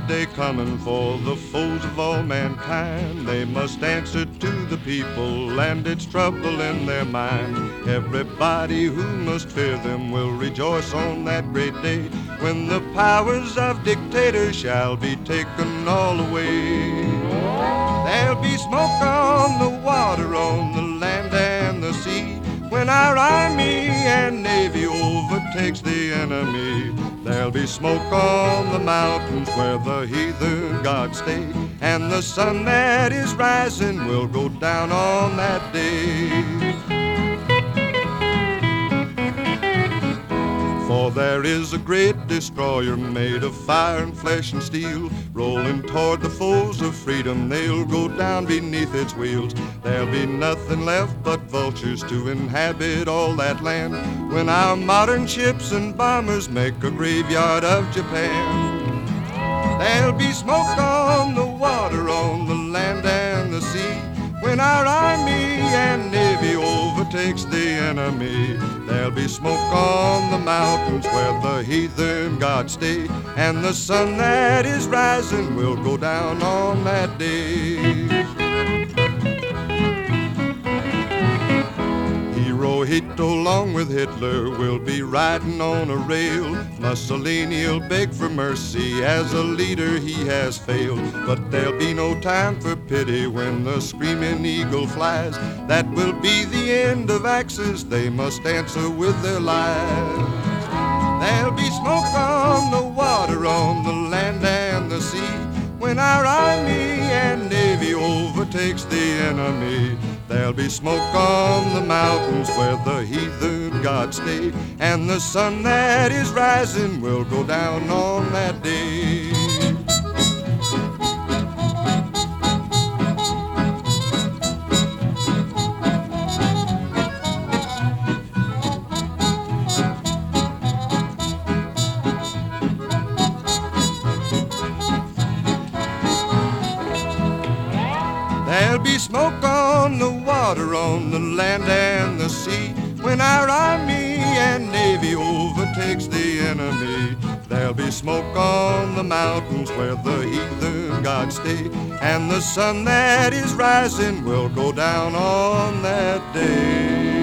day coming for the foes of all mankind. They must answer to the people, and it's trouble in their mind. Everybody who must fear them will rejoice on that great day, when the powers of dictators shall be taken all away. There'll be smoke on the water, on the land and the sea, when our army and navy overtakes the enemy. There'll be smoke on the mountains where the heathen gods stay, and the sun that is rising will go down on that day. For there is a great destroyer made of fire and flesh and steel, rolling toward the foes of freedom. They'll go down beneath its wheels. There'll be nothing left but vultures to inhabit all that land, when our modern ships and bombers make a graveyard of Japan. There'll be smoke on the water, on the land and the sea, when our army and navy overtakes the enemy. There'll be smoke on the mountains where the heathen gods stay, and the sun that is rising will go down on that day. Hirohito, along with Hitler, will be riding on a rail. Mussolini'll beg for mercy, as a leader he has failed. But there'll be no time for pity when the screaming eagle flies. That will be the end of Axis, they must answer with their lives. There'll be smoke on the water, on the land and the sea, when our army and navy overtakes the enemy. There'll be smoke on the mountains where the heathen gods stay, and the sun that is rising will go down on that day. There'll be smoke on the water, on the land and the sea, when our army and navy overtakes the enemy. There'll be smoke on the mountains where the heathen gods stay, and the sun that is rising will go down on that day.